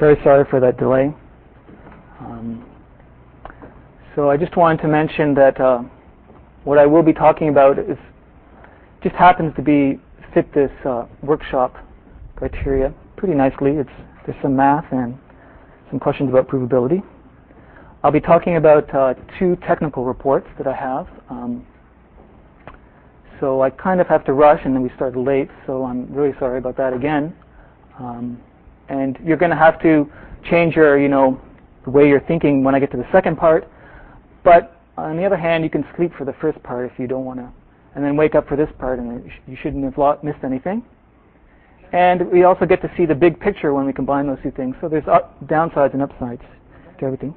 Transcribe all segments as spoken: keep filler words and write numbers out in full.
Very sorry for that delay. Um, so I just wanted to mention that uh, what I will be talking about is just happens to be fit this uh, workshop criteria pretty nicely. It's there's some math and some questions about provability. I'll be talking about uh, two technical reports that I have. Um, so I kind of have to rush, and then we started late, so I'm really sorry about that again. Um, and you're going to have to change your, you know, the way you're thinking when I get to the second part. But on the other hand, you can sleep for the first part if you don't want to, and then wake up for this part, and you shouldn't have lo- missed anything. And we also get to see the big picture when we combine those two things. So there's up, downsides and upsides to everything.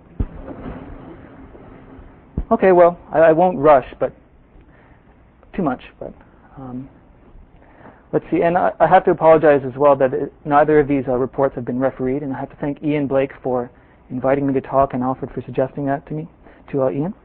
Okay, well, I, I won't rush, but too much. But um, let's see. And I, I have to apologize as well that it, neither of these uh, reports have been refereed, and I have to thank Ian Blake for inviting me to talk and Alfred for suggesting that to me, to uh, Ian.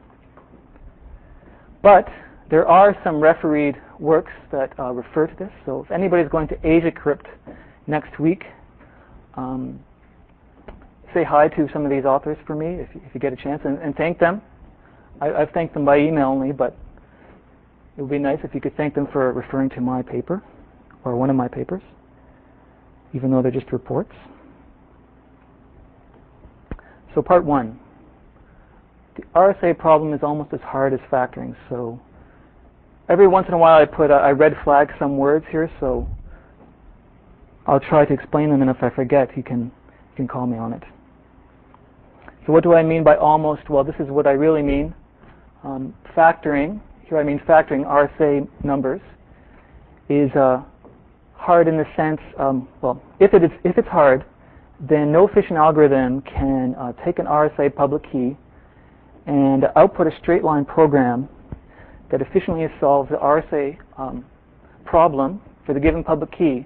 But there are some refereed works that uh, refer to this. So if anybody's going to AsiaCrypt next week, um, say hi to some of these authors for me if, if you get a chance, and, and thank them. I, I've thanked them by email only, but it would be nice if you could thank them for referring to my paper or one of my papers, even though they're just reports. So part one. The R S A problem is almost as hard as factoring. So every once in a while I put a, I red flag some words here, so I'll try to explain them, and if I forget, you can you can call me on it. So what do I mean by almost? Well, this is what I really mean. Um, factoring, here I mean factoring R S A numbers, is uh, hard in the sense, um, well, if it is if it's hard, then no efficient algorithm can uh, take an R S A public key and output a straight line program that efficiently solves the R S A um, problem for the given public key,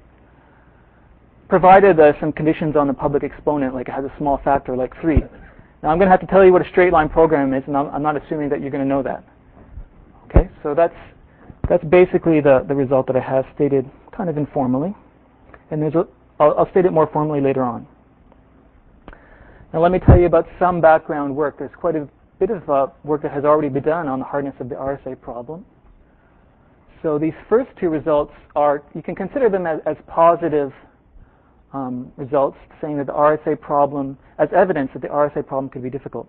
provided uh, some conditions on the public exponent, like it has a small factor like three. Now I'm going to have to tell you what a straight line program is, and I'm, I'm not assuming that you're going to know that. Okay, so that's that's basically the, the result that I have stated kind of informally, and there's a, I'll, I'll state it more formally later on. Now let me tell you about some background work. There's quite a bit of uh, work that has already been done on the hardness of the R S A problem. So these first two results are, you can consider them as, as positive um, results, saying that the R S A problem, as evidence that the R S A problem could be difficult.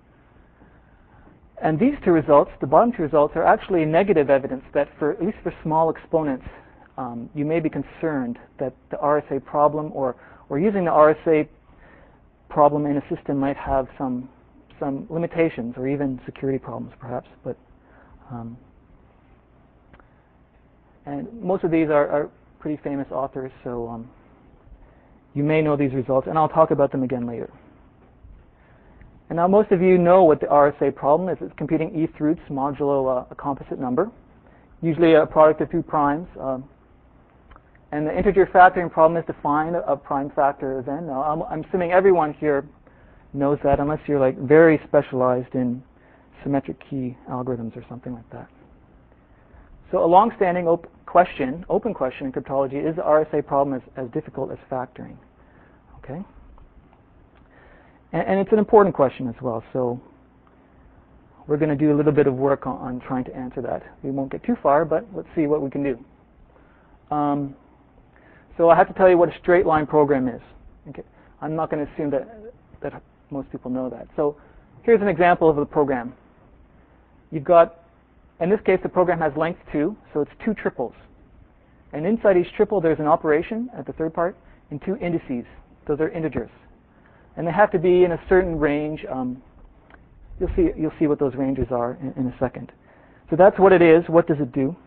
And these two results, the bottom two results, are actually negative evidence that for, at least for small exponents, um, you may be concerned that the R S A problem, or, or using the R S A problem in a system might have some some limitations, or even security problems perhaps. But um, and most of these are, are pretty famous authors, so um, you may know these results, and I'll talk about them again later. And now most of you know what the R S A problem is. It's computing e roots modulo uh, a composite number, usually a product of two primes. Um, and the integer factoring problem is to find a, a prime factor of n. Now I'm, I'm assuming everyone here knows that, unless you're like very specialized in symmetric key algorithms or something like that. So a long-standing op question, open question in cryptology, is the R S A problem as, as difficult as factoring? Okay, and, and it's an important question as well. So we're going to do a little bit of work on, on trying to answer that. We won't get too far, but let's see what we can do. Um, so I have to tell you what a straight line program is. Okay, I'm not going to assume that that most people know that. So here's an example of the program. You've got, in this case, the program has length two, so it's two triples. And inside each triple, there's an operation at the third part and two indices. Those are integers. And they have to be in a certain range. Um, you'll see you'll see what those ranges are in, in a second. So that's what it is. What does it do?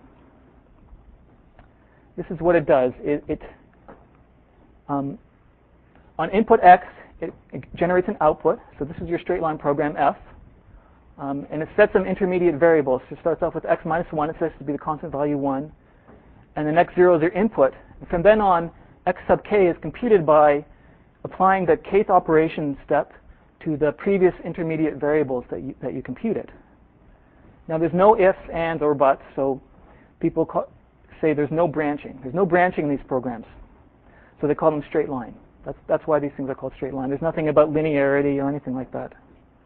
This is what it does. It, it um, on input x, It, it generates an output. So this is your straight line program f. Um, and it sets some intermediate variables. So it starts off with x minus one. It says to be the constant value one. And then x zero is your input. And from then on, x sub k is computed by applying the kth operation step to the previous intermediate variables that you, that you computed. Now there's no ifs, ands, or buts. So people call, say there's no branching. There's no branching in these programs. So they call them straight line. That's, that's why these things are called straight line. There's nothing about linearity or anything like that.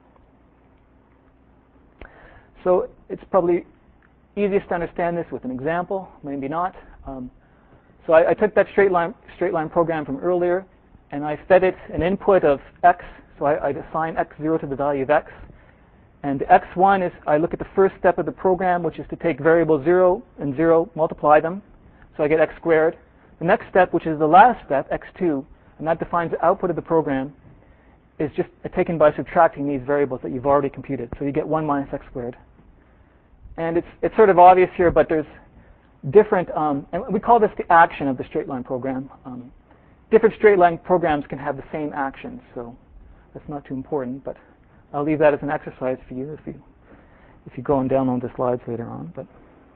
So it's probably easiest to understand this with an example, maybe not. Um, so I, I took that straight line, straight line program from earlier, and I fed it an input of x. So I, I assign x zero to the value of x. And x one is, I look at the first step of the program, which is to take variable zero and zero, multiply them. So I get x squared. The next step, which is the last step, x two, and that defines the output of the program, is just taken by subtracting these variables that you've already computed. So you get one minus x squared. And it's, it's sort of obvious here, but there's different, um, and we call this the action of the straight line program. Um, different straight line programs can have the same actions, so that's not too important, but I'll leave that as an exercise for you if you if you go and download the slides later on. But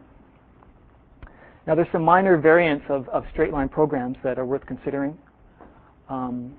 now there's some minor variants of, of straight line programs that are worth considering. Um,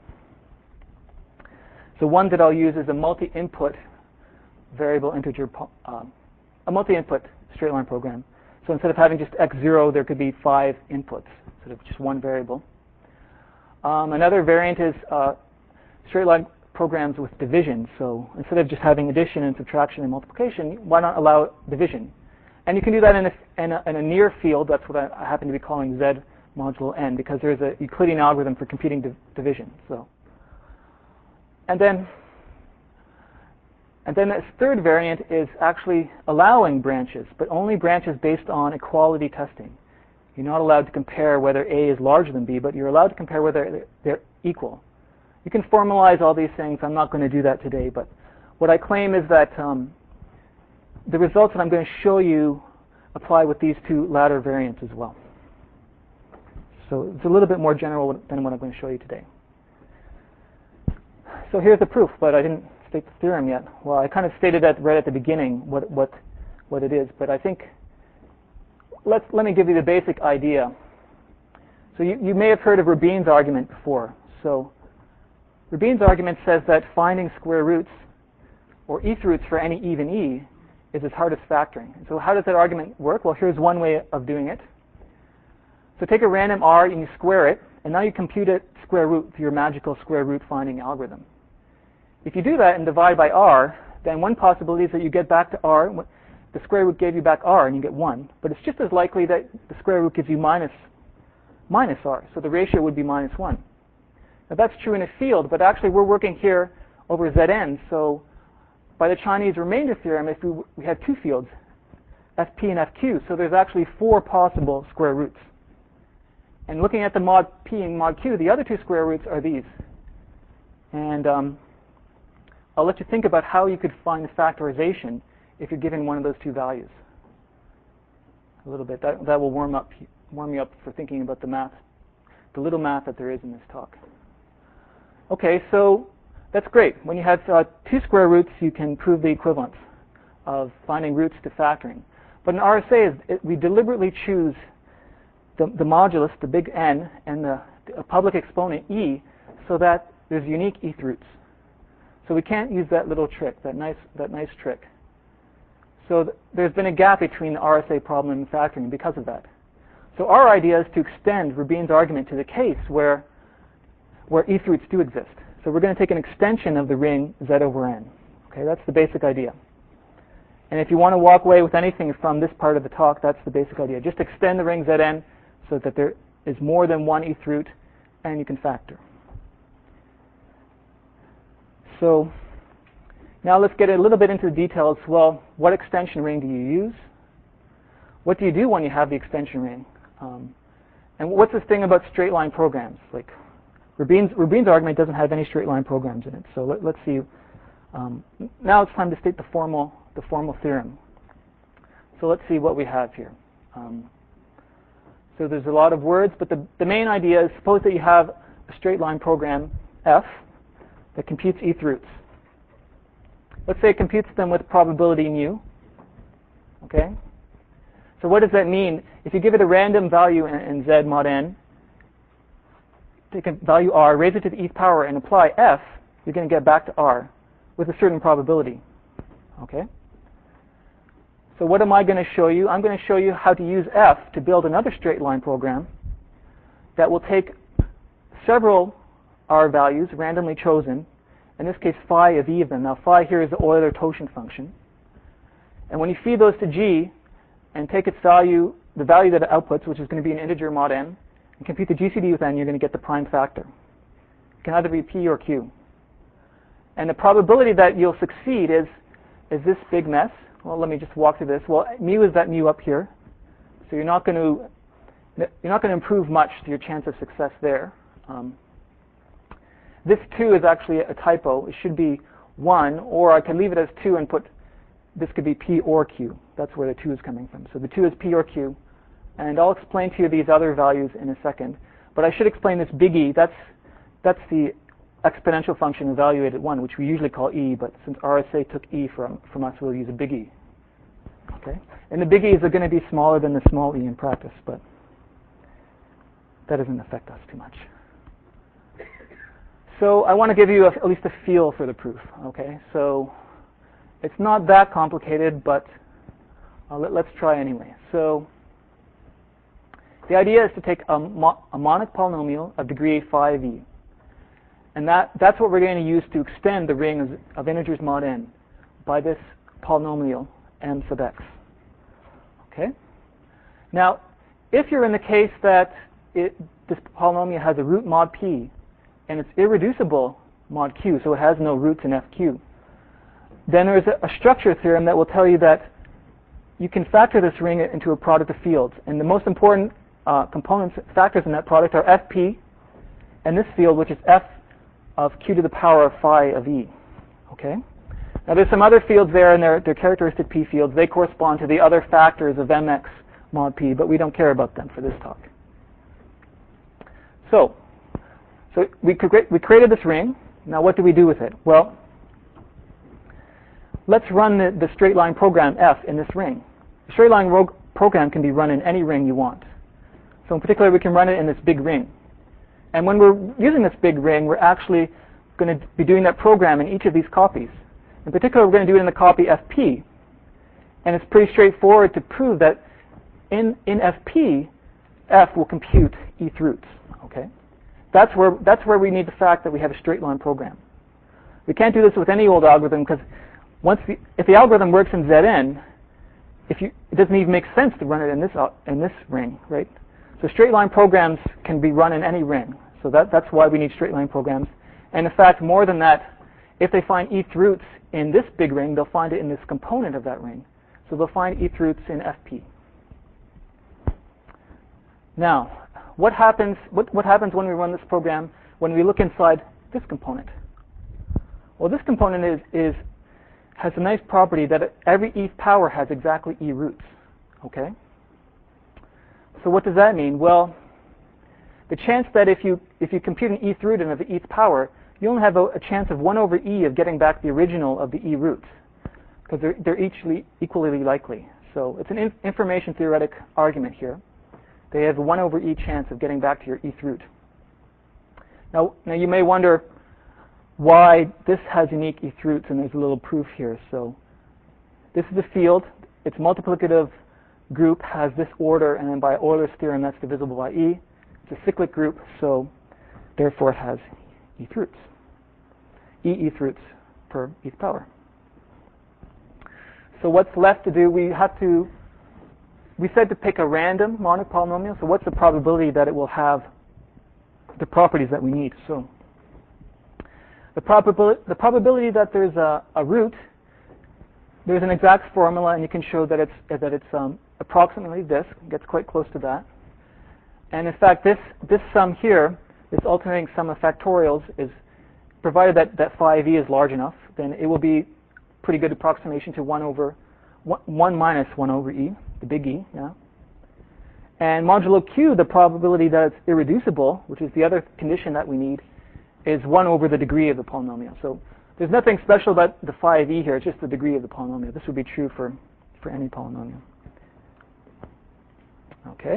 so one that I'll use is a multi-input variable integer, uh, a multi-input straight line program. So instead of having just x zero, there could be five inputs instead of just one variable. Um, another variant is uh, straight line programs with division. So instead of just having addition and subtraction and multiplication, why not allow division? And you can do that in a, in a, in a near field. That's what I, I happen to be calling z modulo n, because there's a Euclidean algorithm for computing div division. So, and then, and then this third variant is actually allowing branches, but only branches based on equality testing. You're not allowed to compare whether A is larger than B, but you're allowed to compare whether they're equal. You can formalize all these things. I'm not going to do that today, but what I claim is that um, the results that I'm going to show you apply with these two latter variants as well. So it's a little bit more general than what I'm going to show you today. So here's the proof, but I didn't state the theorem yet. Well, I kind of stated that right at the beginning, what what what it is, but I think let's let me give you the basic idea. So you, you may have heard of Rabin's argument before. So Rabin's argument says that finding square roots or eth roots for any even e is as hard as factoring. And so how does that argument work? Well, here's one way of doing it. So take a random r and you square it, and now you compute it square root with your magical square root finding algorithm. If you do that and divide by r, then one possibility is that you get back to r. The square root gave you back r, and you get one. But it's just as likely that the square root gives you minus minus r. So the ratio would be minus one. Now that's true in a field, but actually we're working here over Zn. So by the Chinese remainder theorem, if we, we have two fields, Fp and Fq, so there's actually four possible square roots. And looking at the mod P and mod Q, the other two square roots are these. And um, I'll let you think about how you could find the factorization if you're given one of those two values. A little bit. That, that will warm up warm you up for thinking about the math, the little math that there is in this talk. Okay, so that's great. When you have uh, two square roots, you can prove the equivalence of finding roots to factoring. But in R S A, is it, we deliberately choose the, the modulus, the big N, and the, the public exponent E, so that there's unique eth roots. So we can't use that little trick, that nice, that nice trick. So th there's been a gap between the R S A problem and factoring because of that. So our idea is to extend Rabin's argument to the case where, where eth roots do exist. So we're going to take an extension of the ring Z over N. Okay, that's the basic idea. And if you want to walk away with anything from this part of the talk, that's the basic idea. Just extend the ring Zn so that there is more than one eth root, and you can factor. So now let's get a little bit into the details. Well, what extension ring do you use? What do you do when you have the extension ring? Um, and what's this thing about straight line programs? Like Rabin's, Rabin's argument doesn't have any straight line programs in it. So let, let's see. Um, now it's time to state the formal, the formal theorem. So let's see what we have here. Um, so there's a lot of words, but the, the main idea is suppose that you have a straight line program F that computes eth roots. Let's say it computes them with probability mu. Okay. So what does that mean? If you give it a random value in, in Z mod n, take a value r, raise it to the eth power, and apply F, you're going to get back to r with a certain probability. Okay. So what am I going to show you? I'm going to show you how to use F to build another straight line program that will take several R values, randomly chosen, in this case phi of E of them. Now phi here is the Euler-Toshin function. And when you feed those to G and take its value, the value that it outputs, which is going to be an integer mod n, and compute the G C D with n, you're going to get the prime factor. It can either be P or Q. And the probability that you'll succeed is, is this big mess. Well, let me just walk through this. Well, mu is that mu up here. So you're not going to you're not going to improve much to your chance of success there. Um, this two is actually a typo. It should be one, or I can leave it as two and put, this could be P or Q. That's where the two is coming from. So the two is P or Q. And I'll explain to you these other values in a second. But I should explain this big E. That's, that's the exponential function evaluated at one, which we usually call E, but since R S A took E from, from us, we'll use a big E. Okay? And the big E's are going to be smaller than the small e in practice, but that doesn't affect us too much. So I want to give you a, at least a feel for the proof. Okay? So it's not that complicated, but uh, let, let's try anyway. So the idea is to take a, mo a monic polynomial of degree phi of E. And that, that's what we're going to use to extend the ring of, of integers mod n by this polynomial m sub x. Okay? Now, if you're in the case that it, this polynomial has a root mod p, and it's irreducible mod q, so it has no roots in F Q, then there's a, a structure theorem that will tell you that you can factor this ring into a product of fields. And the most important uh, components, factors in that product are F P, and this field, which is F of q to the power of phi of E. Okay? Now there's some other fields there, and they're, they're characteristic P fields. They correspond to the other factors of mx mod P, but we don't care about them for this talk. So, so we, we created this ring. Now what do we do with it? Well, let's run the, the straight line program F in this ring. The straight line program can be run in any ring you want. So in particular, we can run it in this big ring. And when we're using this big ring, we're actually going to be doing that program in each of these copies. In particular, we're going to do it in the copy F P. And it's pretty straightforward to prove that in, in F P, F will compute eth roots. Okay? That's where, that's where we need the fact that we have a straight line program. We can't do this with any old algorithm, because once the, if the algorithm works in Zn, if you, it doesn't even make sense to run it in this, uh, in this ring, right? So straight line programs can be run in any ring. So that, that's why we need straight line programs. And in fact, more than that, if they find eth roots in this big ring, they'll find it in this component of that ring. So they'll find eth roots in F P. Now, what happens, what, what happens when we run this program when we look inside this component? Well, this component is, is, has a nice property that every eth power has exactly e roots. Okay? So what does that mean? Well, the chance that if you, if you compute an eth root and of the eth power, you only have a, a chance of one over e of getting back the original of the e roots, because they're, they're each equally likely. So it's an in information theoretic argument here. They have a one over e chance of getting back to your eth root. Now, now you may wonder why this has unique eth roots, and there's a little proof here. So this is the field. Its multiplicative group has this order, and then by Euler's theorem, that's divisible by e. It's a cyclic group, so therefore it has eth roots. E eth roots per eth power. So what's left to do? We have to, we said to pick a random monic polynomial, so what's the probability that it will have the properties that we need? So the probability, the probability that there's a, a root, there's an exact formula, and you can show that it's, that it's um, approximately this, it gets quite close to that. And in fact, this, this sum here, this alternating sum of factorials, is provided that, that phi of e is large enough, then it will be pretty good approximation to one over one, one minus one over e, the big E. Yeah. And modulo q, the probability that it's irreducible, which is the other condition that we need, is one over the degree of the polynomial. So there's nothing special about the phi of e here, it's just the degree of the polynomial. This would be true for, for any polynomial. Okay.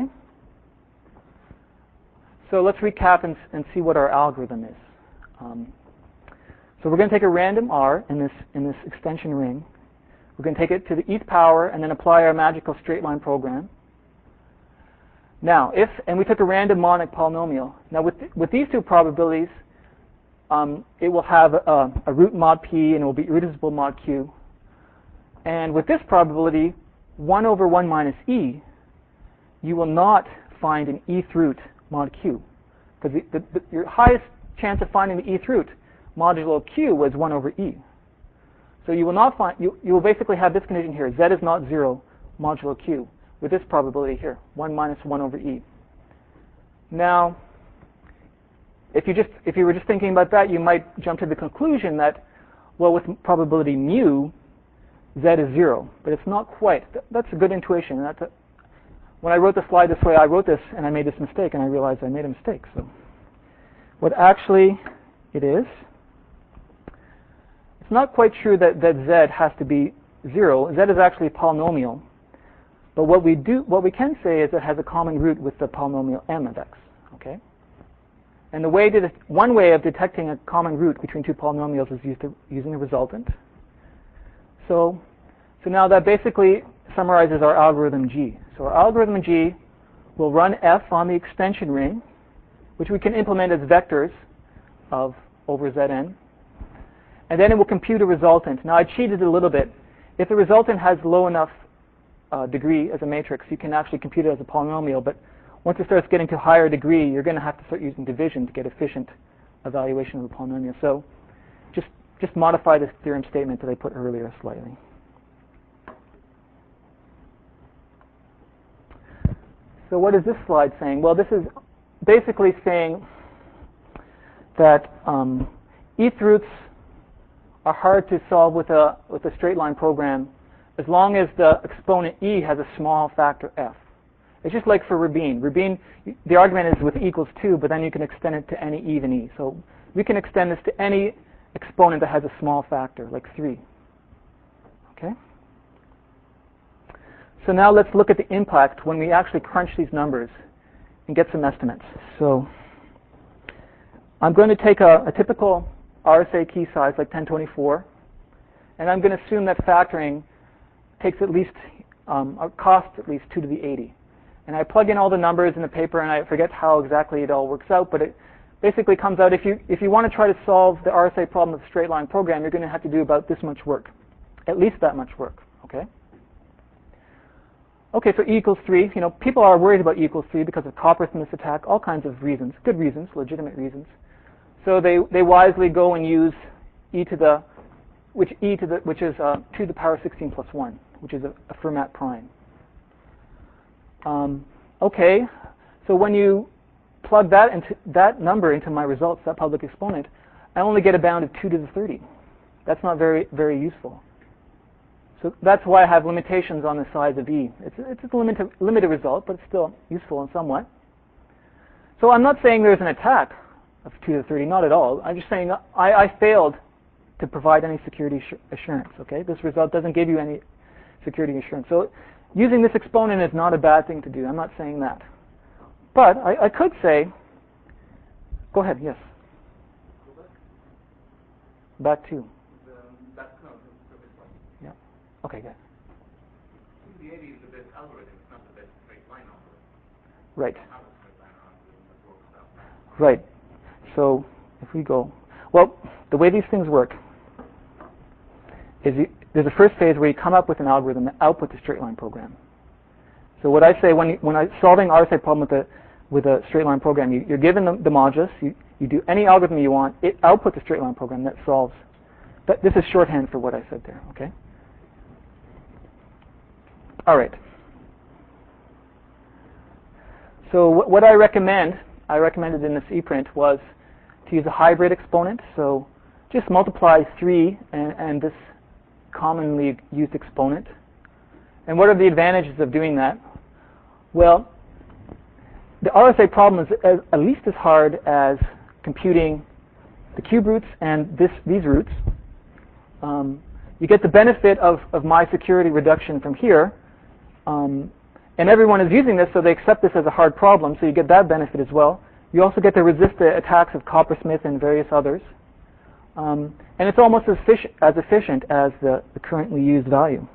So let's recap and, and see what our algorithm is. Um, so we're going to take a random r in this, in this extension ring. We're going to take it to the eth power and then apply our magical straight line program. Now, if, and we took a random monic polynomial. Now with, with these two probabilities, um, it will have a, a root mod P, and it will be irreducible mod Q. And with this probability, one over one minus E, you will not find an E-th root mod Q. Because the, the, the, your highest chance of finding the E-th root modulo Q was one over E. So you will not find, you, you will basically have this condition here, Z is not zero modulo Q, with this probability here, one minus one over E. Now, if you just if you were just thinking about that, you might jump to the conclusion that, well, with probability mu, Z is zero, but it's not quite. That's a good intuition. That's a, when I wrote the slide this way, I wrote this and I made this mistake, and I realized I made a mistake. So, what actually it is, it's not quite true that, that Z has to be zero. Z is actually a polynomial. But what we do, what we can say is it has a common root with the polynomial m of x. Okay. And the way to, one way of detecting a common root between two polynomials is used to, using the resultant. So, so now that basically summarizes our algorithm G. So our algorithm G will run f on the extension ring, which we can implement as vectors of over Zn. And then it will compute a resultant. Now I cheated a little bit. If the resultant has low enough uh, degree as a matrix, you can actually compute it as a polynomial. But once it starts getting to higher degree, you're going to have to start using division to get efficient evaluation of the polynomial. So just, just modify this theorem statement that I put earlier slightly. So what is this slide saying? Well, this is basically saying that um, E-th roots are hard to solve with a, with a straight line program as long as the exponent E has a small factor f. It's just like for Rabin. Rabin, the argument is with e equals two, but then you can extend it to any even E. So we can extend this to any exponent that has a small factor, like three. Okay? So now let's look at the impact when we actually crunch these numbers and get some estimates. So I'm going to take a, a typical R S A key size like ten twenty-four, and I'm going to assume that factoring takes at least, um, costs at least two to the eighty. And I plug in all the numbers in the paper, and I forget how exactly it all works out, but it basically comes out, if you, if you want to try to solve the R S A problem of a straight line program, you're going to have to do about this much work, at least that much work, okay? Okay, so E equals three. You know, people are worried about E equals three because of Coppersmith's attack, all kinds of reasons, good reasons, legitimate reasons. So they, they wisely go and use e to the, which e to the, which is uh, two to the power sixteen plus one, which is a, a Fermat prime. Um, okay, so when you plug that into that number into my results, that public exponent, I only get a bound of two to the thirty. That's not very very useful. So that's why I have limitations on the size of e. It's it's a limited limited result, but it's still useful in somewhat. So I'm not saying there's an attack of two to the thirty, not at all. I'm just saying I, I failed to provide any security assurance. Okay, this result doesn't give you any security assurance. So using this exponent is not a bad thing to do. I'm not saying that. But I, I could say, go ahead, yes. Go back. Back to. The, that curve is the best one. Yeah. Okay, good. two to the eighty is the best algorithm. It's not the best straight line algorithm. Right. You don't have a straight line algorithm that works out. Right. So if we go, well, the way these things work is you, there's a first phase where you come up with an algorithm that outputs a straight line program. So what I say when you, when I'm solving R S A problem with a with a straight line program, you, you're given the, the modulus, you, you do any algorithm you want, it outputs a straight line program that solves. But this is shorthand for what I said there. Okay. All right. So what, what I recommend, I recommended in this ePrint was to use a hybrid exponent. So just multiply three and, and this commonly used exponent. And what are the advantages of doing that? Well, the R S A problem is as, at least as hard as computing the cube roots and this, these roots. Um, you get the benefit of, of my security reduction from here. Um, and everyone is using this, so they accept this as a hard problem, so you get that benefit as well. You also get to resist the attacks of Coppersmith and various others. Um, and it's almost as efficient as, efficient as the, the currently used value.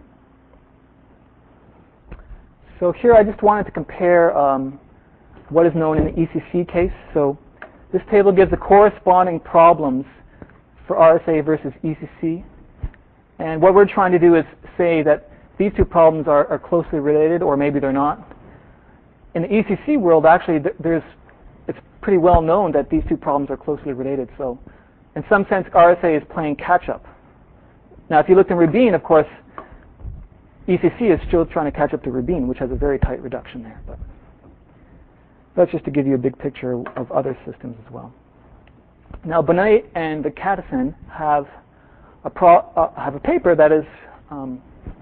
So here I just wanted to compare um, what is known in the E C C case. So This table gives the corresponding problems for R S A versus E C C. And what we're trying to do is say that these two problems are, are closely related, or maybe they're not. In the E C C world, actually, there's, it's pretty well known that these two problems are closely related. So in some sense, R S A is playing catch-up. Now, if you looked in Rabin, of course, E C C is still trying to catch up to Rabin, which has a very tight reduction there. But that's just to give you a big picture of other systems as well. Now, Bonnet and Vinkatessan have a pro, uh, have a paper that is um,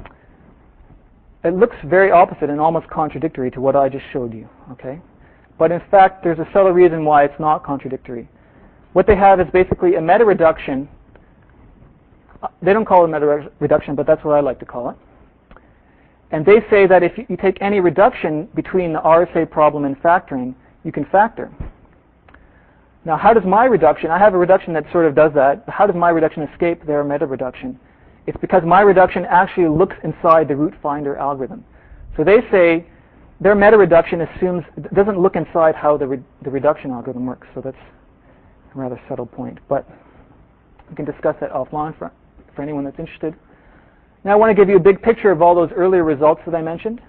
it looks very opposite and almost contradictory to what I just showed you. Okay, but in fact, there's a subtle reason why it's not contradictory. What they have is basically a meta reduction. Uh, they don't call it a meta reduction, but that's what I like to call it. And they say that if you take any reduction between the R S A problem and factoring, you can factor. Now, how does my reduction, I have a reduction that sort of does that. How does my reduction escape their meta reduction? It's because my reduction actually looks inside the root finder algorithm. So they say their meta reduction assumes, doesn't look inside how the, re, the reduction algorithm works. So that's a rather subtle point. But we can discuss that offline for, for anyone that's interested. Now I want to give you a big picture of all those earlier results that I mentioned.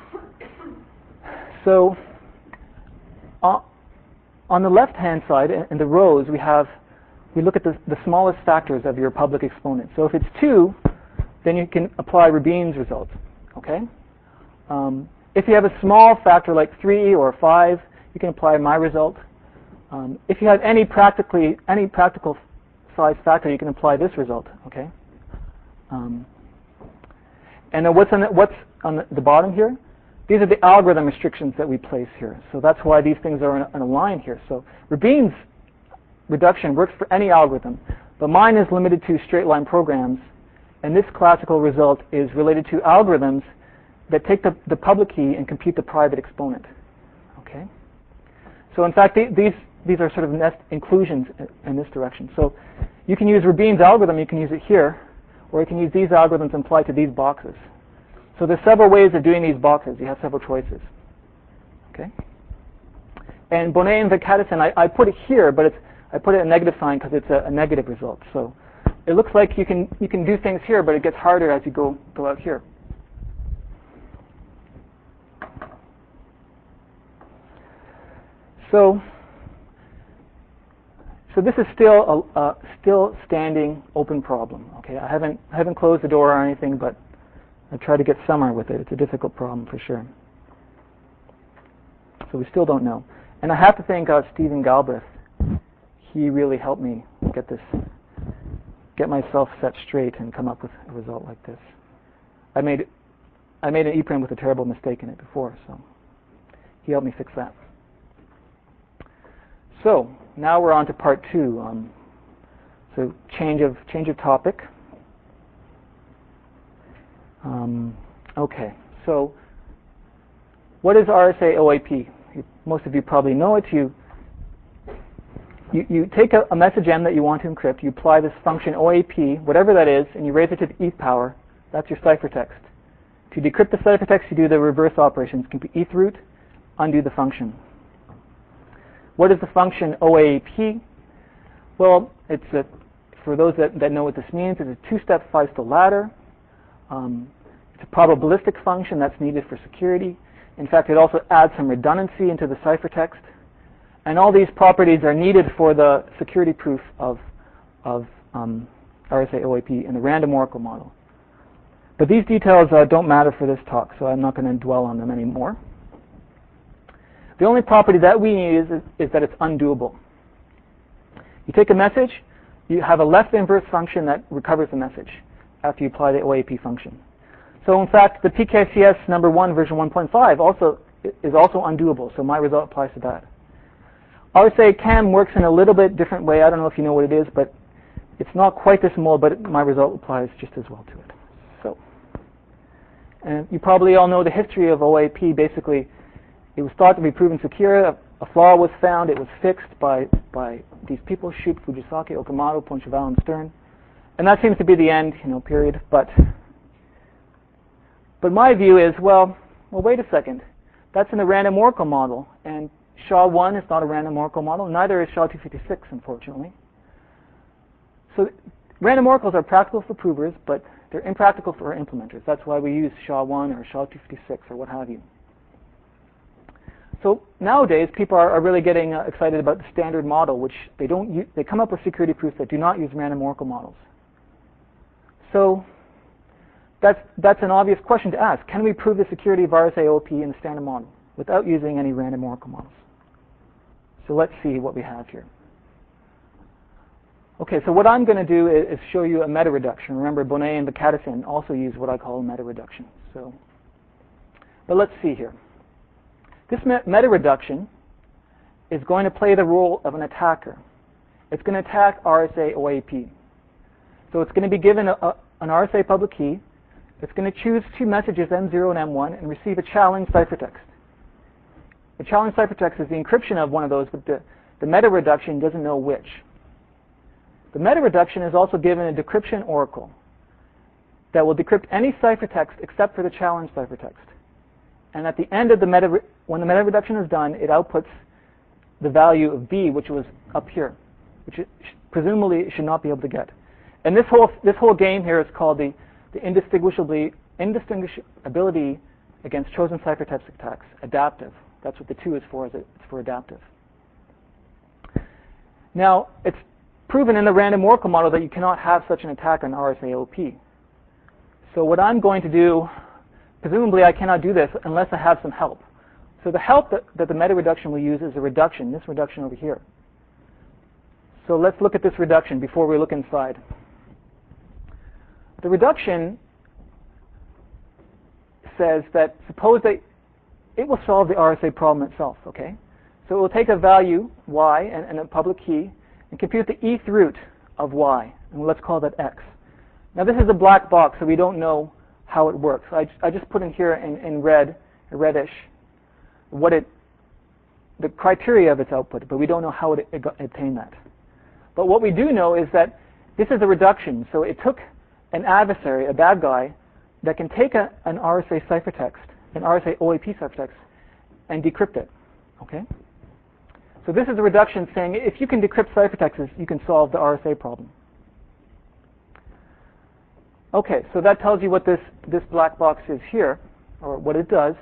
So uh, on the left-hand side, in the rows, we have, we look at the, the smallest factors of your public exponent. So if it's two, then you can apply Rabin's result. Okay. Um, if you have a small factor like three or five, you can apply my result. Um, if you have any practically any practical size factor, you can apply this result. Okay. Um, And then what's on the, what's on the, the bottom here? These are the algorithm restrictions that we place here. So that's why these things are in a, in a line here. So Rabin's reduction works for any algorithm, but mine is limited to straight line programs. And this classical result is related to algorithms that take the, the public key and compute the private exponent. Okay. So in fact, the, these these are sort of nest inclusions in, in this direction. So you can use Rabin's algorithm. You can use it here. Or you can use these algorithms and apply to these boxes. So there's several ways of doing these boxes. You have several choices. Okay. And Bonnet and Vinkatessan, I, I put it here, but it's, I put it a negative sign because it's a, a negative result. So it looks like you can you can do things here, but it gets harder as you go go out here. So. So this is still a, a still standing open problem. Okay, I haven't I haven't closed the door or anything, but I try to get somewhere with it. It's a difficult problem for sure. So we still don't know. And I have to thank uh, Stephen Galbraith. He really helped me get this, get myself set straight and come up with a result like this. I made I made an ePrint with a terrible mistake in it before, so he helped me fix that. So now we're on to part two. Um, so change of change of topic. Um, okay. So what is R S A O A P? You, most of you probably know it. You you, you take a, a message M that you want to encrypt. You apply this function O A P, whatever that is, and you raise it to the eth power. That's your ciphertext. To decrypt the ciphertext, you do the reverse operations. Compute eth root, undo the function. What is the function O A P? Well, it's a, for those that, that know what this means, it's a two-step Feistel ladder. Um, it's a probabilistic function that's needed for security. In fact, it also adds some redundancy into the ciphertext. And all these properties are needed for the security proof of, of um, R S A O A P in the random oracle model. But these details uh, don't matter for this talk, so I'm not going to dwell on them anymore. The only property that we need is, is, is that it's undoable. You take a message, you have a left inverse function that recovers the message after you apply the O A P function. So in fact, the P K C S number one version one point five also is also undoable, so my result applies to that. R S A C A M works in a little bit different way. I don't know if you know what it is, but it's not quite this small, but it, my result applies just as well to it. So, and you probably all know the history of O A P. Basically, it was thought to be proven secure. A, a flaw was found. It was fixed by, by these people, Shoup, Fujisaki, Okamoto, Poincheval, and Stern. And that seems to be the end, you know, period. But, but my view is, well, well, wait a second. That's in the random oracle model. And S H A one is not a random oracle model. Neither is S H A two fifty-six, unfortunately. So random oracles are practical for provers, but they're impractical for implementers. That's why we use S H A one or S H A two fifty-six or what have you. So nowadays, people are, are really getting uh, excited about the standard model, which they don't use, they come up with security proofs that do not use random oracle models. So that's, that's an obvious question to ask. Can we prove the security of R S A O P in the standard model without using any random oracle models? So let's see what we have here. Okay, so what I'm going to do is, is show you a meta reduction. Remember, Bonnet and Vakatasin also use what I call a meta reduction. So, but let's see here. This meta reduction is going to play the role of an attacker. It's going to attack R S A O A P. So it's going to be given a, a, an R S A public key. It's going to choose two messages, M zero and M one, and receive a challenge ciphertext. The challenge ciphertext is the encryption of one of those, but the, the meta reduction doesn't know which. The meta reduction is also given a decryption oracle that will decrypt any ciphertext except for the challenge ciphertext. And at the end of the meta, when the meta reduction is done, it outputs the value of B, which was up here, which it presumably it should not be able to get. And this whole this whole game here is called the the indistinguishably indistinguishability against chosen ciphertext attacks, adaptive. That's what the two is for. Is it's for adaptive. Now it's proven in the random oracle model that you cannot have such an attack on R S A O P. So what I'm going to do, presumably I cannot do this unless I have some help. So the help that, that the meta reduction will use is a reduction, this reduction over here. So let's look at this reduction before we look inside. The reduction says that suppose that it will solve the R S A problem itself, okay? So it will take a value, y, and, and a public key, and compute the eth root of y, and let's call that x. Now this is a black box, so we don't know how it works. I, I just put in here in, in red, reddish, what it, the criteria of its output, but we don't know how it, it got, obtained that. But what we do know is that this is a reduction, so it took an adversary, a bad guy, that can take a, an R S A ciphertext, an R S A O A P ciphertext, and decrypt it, okay? So this is a reduction saying if you can decrypt ciphertexts, you can solve the R S A problem. Okay, so that tells you what this, this black box is here, or what it does.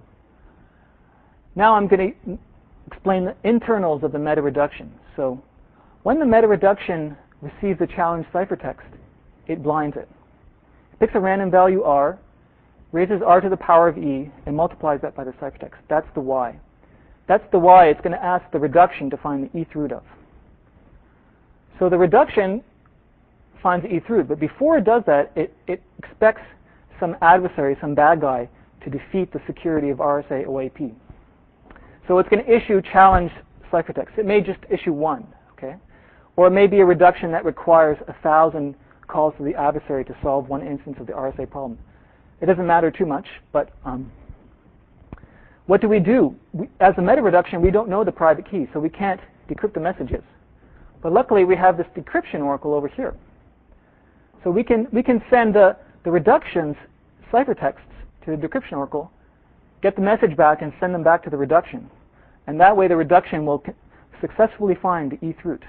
Now I'm going to explain the internals of the meta reduction. So when the meta reduction receives a challenge ciphertext, it blinds it. It picks a random value r, raises r to the power of e, and multiplies that by the ciphertext. That's the y. That's the y it's going to ask the reduction to find the eth root of. So the reduction finds the eth root, but before it does that, it, it expects some adversary, some bad guy, to defeat the security of R S A O A P. So it's going to issue challenge ciphertext. It may just issue one, okay? Or it may be a reduction that requires a thousand calls to the adversary to solve one instance of the R S A problem. It doesn't matter too much, but um, what do we do? We, as a meta reduction, we don't know the private key, so we can't decrypt the messages. But luckily, we have this decryption oracle over here. So we can we can send the, the reductions ciphertexts to the decryption oracle, get the message back, and send them back to the reduction. And that way, the reduction will successfully find the eth root.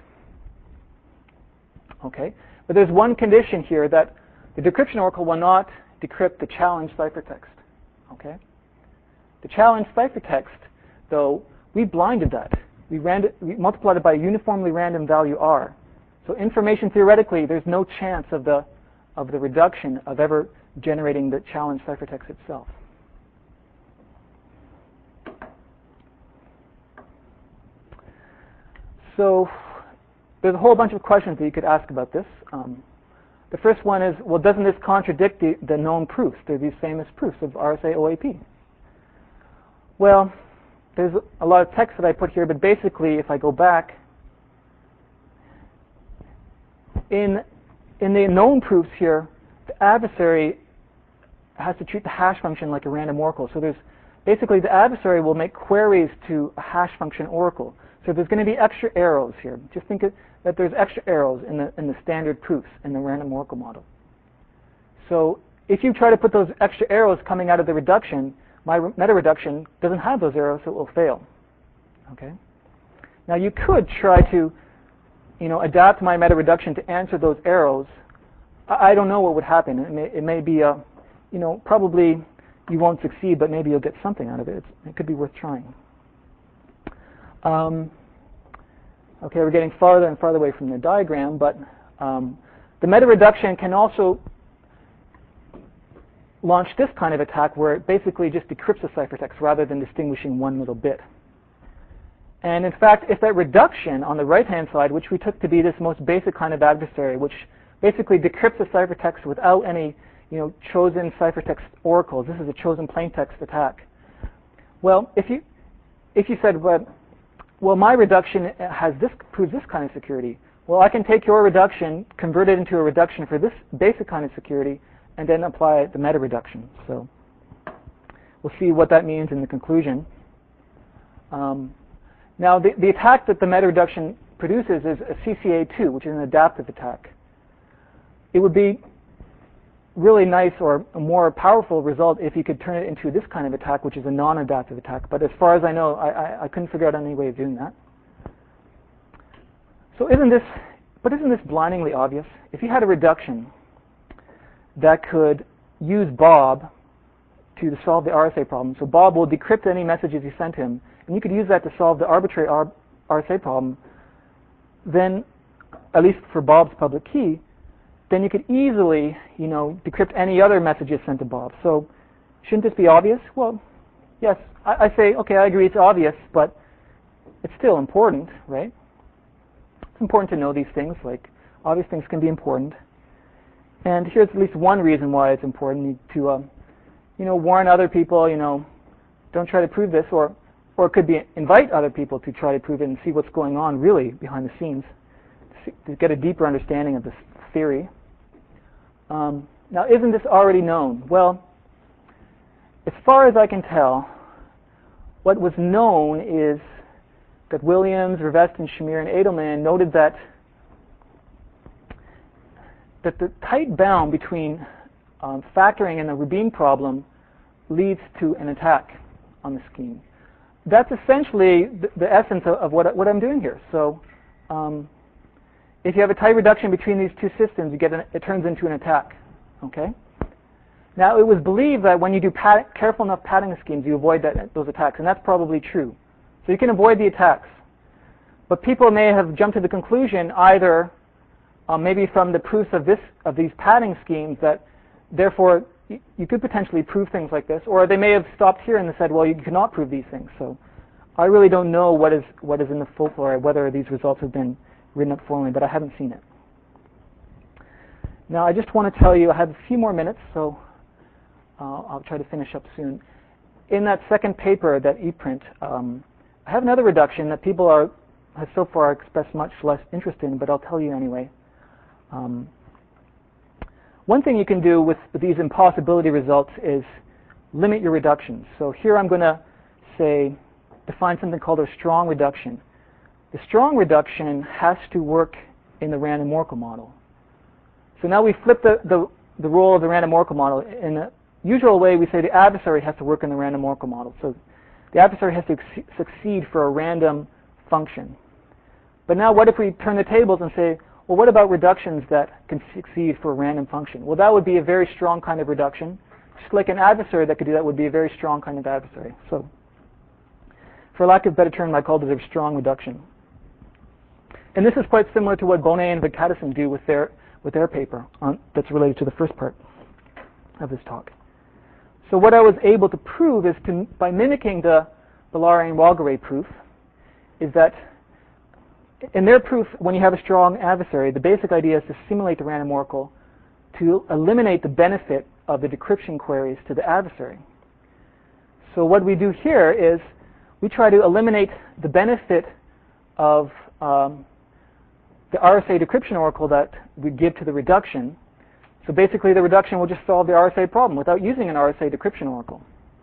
Okay? But there's one condition here, that the decryption oracle will not decrypt the challenge ciphertext. Okay? The challenge ciphertext, though, we blinded that. We, rand we multiplied it by a uniformly random value r. So information theoretically, there's no chance of the of the reduction of ever generating the challenge ciphertext itself. So there's a whole bunch of questions that you could ask about this. Um, the first one is, well, doesn't this contradict the, the known proofs? There are these famous proofs of R S A O A P. Well, there's a lot of text that I put here, but basically, if I go back, in, in the known proofs here, the adversary has to treat the hash function like a random oracle. So there's basically the adversary will make queries to a hash function oracle. So there's going to be extra arrows here. Just think of, that there's extra arrows in the, in the standard proofs in the random oracle model. So if you try to put those extra arrows coming out of the reduction, my meta reduction doesn't have those arrows, so it will fail. Okay. Now you could try to, you know, adapt my meta reduction to answer those arrows. I, I don't know what would happen. It may, it may be a, you know, probably you won't succeed, but maybe you'll get something out of it. It's, it could be worth trying. Um, okay, we're getting farther and farther away from the diagram, but um, the meta reduction can also launch this kind of attack where it basically just decrypts the ciphertext rather than distinguishing one little bit. And in fact, if that reduction on the right-hand side, which we took to be this most basic kind of adversary, which basically decrypts the ciphertext without any, you know, chosen ciphertext oracles, this is a chosen plaintext attack. Well, if you if you said, well, well, my reduction has this proves this kind of security, well, I can take your reduction, convert it into a reduction for this basic kind of security, and then apply the meta reduction. So we'll see what that means in the conclusion. Um, now, the, the attack that the meta reduction produces is a C C A two, which is an adaptive attack. It would be really nice or a more powerful result if you could turn it into this kind of attack, which is a non-adaptive attack. But as far as I know, I, I, I couldn't figure out any way of doing that. So isn't this, but isn't this blindingly obvious? If you had a reduction that could use Bob to solve the R S A problem, so Bob will decrypt any messages you sent him, and you could use that to solve the arbitrary R S A problem, then, at least for Bob's public key, then you could easily, you know, decrypt any other messages sent to Bob. So shouldn't this be obvious? Well, yes. I, I say, okay, I agree it's obvious, but it's still important, right? It's important to know these things. Like, obvious things can be important. And here's at least one reason why it's important to, um, you know, warn other people, you know, don't try to prove this, or, or it could be invite other people to try to prove it and see what's going on really behind the scenes, to, see, to get a deeper understanding of this theory. Um, now, isn't this already known? Well, as far as I can tell, what was known is that Williams, Revest, and Shamir and Edelman noted that that the tight bound between um, factoring and the Rubin problem leads to an attack on the scheme. That's essentially the, the essence of, of what, what I'm doing here. So um, if you have a tight reduction between these two systems, you get an, it turns into an attack. Okay. Now, it was believed that when you do pad, careful enough padding schemes, you avoid that, those attacks, and that's probably true. So you can avoid the attacks. But people may have jumped to the conclusion either uh, maybe from the proofs of this of these padding schemes that therefore y you could potentially prove things like this, or they may have stopped here and said, well, you cannot prove these things. So I really don't know what is what is in the folklore, whether these results have been written up formally, but I haven't seen it. Now, I just want to tell you, I have a few more minutes, so uh, I'll try to finish up soon. In that second paper, that ePrint, um, I have another reduction that people are have so far expressed much less interest in, but I'll tell you anyway. Um, one thing you can do with these impossibility results is limit your reductions. So here I'm going to say, define something called a strong reduction. The strong reduction has to work in the random oracle model. So now we flip the, the, the role of the random oracle model. In the usual way, we say the adversary has to work in the random oracle model. So the adversary has to succeed for a random function. But now what if we turn the tables and say, well, what about reductions that can succeed for a random function? Well, that would be a very strong kind of reduction. Just like an adversary that could do that would be a very strong kind of adversary. So for lack of a better term, I called it a strong reduction. And this is quite similar to what Bonet and Venkatasan do with their, with their paper on, that's related to the first part of this talk. So what I was able to prove is, to, by mimicking the Bellaray-Walgaray proof, is that in their proof, when you have a strong adversary, the basic idea is to simulate the random oracle to eliminate the benefit of the decryption queries to the adversary. So what we do here is we try to eliminate the benefit of um, the R S A decryption oracle that we give to the reduction. So basically, the reduction will just solve the R S A problem without using an R S A decryption oracle.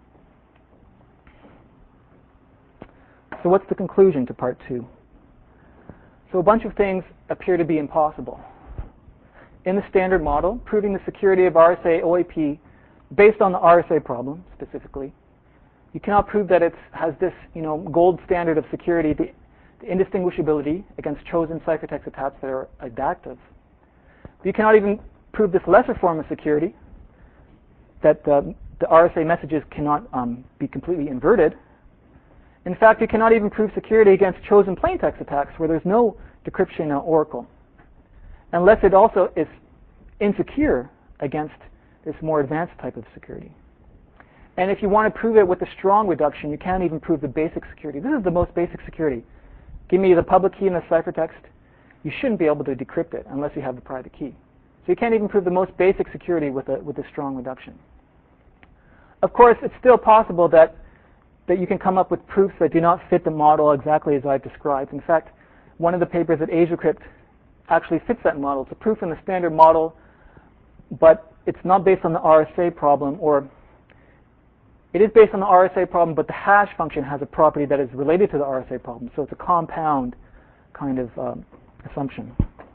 So what's the conclusion to part two? So a bunch of things appear to be impossible. In the standard model, proving the security of R S A O A P based on the R S A problem specifically You cannot prove that it has this, you know, gold standard of security, the, the indistinguishability against chosen ciphertext attacks that are adaptive. But you cannot even prove this lesser form of security, that the, the R S A messages cannot um, be completely inverted. In fact, you cannot even prove security against chosen plaintext attacks where there's no decryption uh, oracle, unless it also is insecure against this more advanced type of security. And if you want to prove it with a strong reduction, you can't even prove the basic security. This is the most basic security. Give me the public key and the ciphertext. You shouldn't be able to decrypt it unless you have the private key. So you can't even prove the most basic security with a, with a strong reduction. Of course, it's still possible that, that you can come up with proofs that do not fit the model exactly as I've described. In fact, one of the papers at AsiaCrypt actually fits that model. It's a proof in the standard model, but it's not based on the R S A problem, or it is based on the R S A problem, but the hash function has a property that is related to the R S A problem. So it's a compound kind of um, assumption.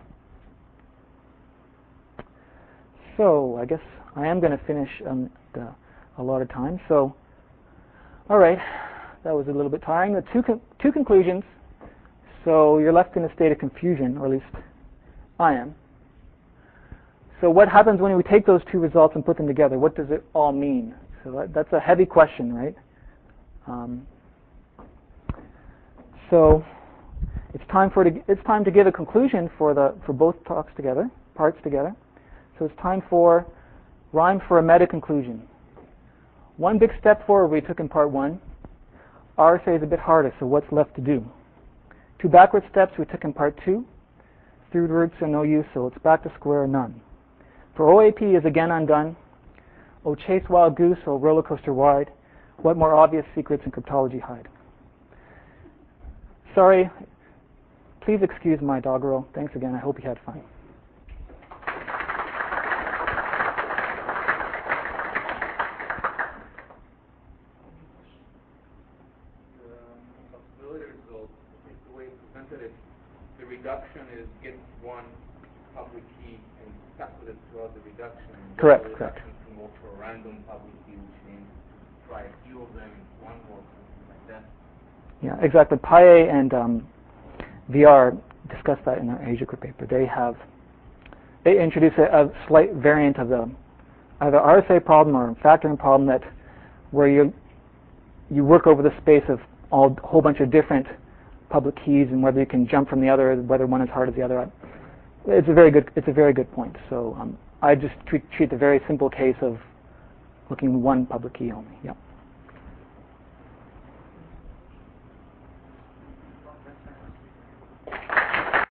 So I guess I am going to finish um, the allotted time. So, all right, that was a little bit tiring. The two con two conclusions. So you're left in a state of confusion, or at least I am. So what happens when we take those two results and put them together? What does it all mean? So that, that's a heavy question, right? Um, so it's time for to, it's time to give a conclusion for the for both talks together, parts together. So it's time for rhyme for a meta conclusion. One big step forward we took in part one. R S A is a bit harder, so what's left to do? Two backward steps we took in part two. Through roots are no use, so it's back to square none. For O A P is again undone. Oh, chase wild goose, oh, roller coaster wide. What more obvious secrets in cryptology hide? Sorry. Please excuse my doggerel. Thanks again. I hope you had fun. The possibility result, I think the way it's presented it, the reduction is get one public key and stuck with it throughout the reduction. Correct, the correct. reduction can work for a random public key, which means try a few of them in one work, something like that. Yeah, exactly. PyA and um, V R discussed that in their AsiaCrypt paper. They have they introduce a, a slight variant of the either R S A problem or factoring problem that where you you work over the space of all, a whole bunch of different public keys and whether you can jump from the other, whether one is hard as the other. It's a very good it's a very good point. So um, I just treat treat the very simple case of looking one public key only. Yeah.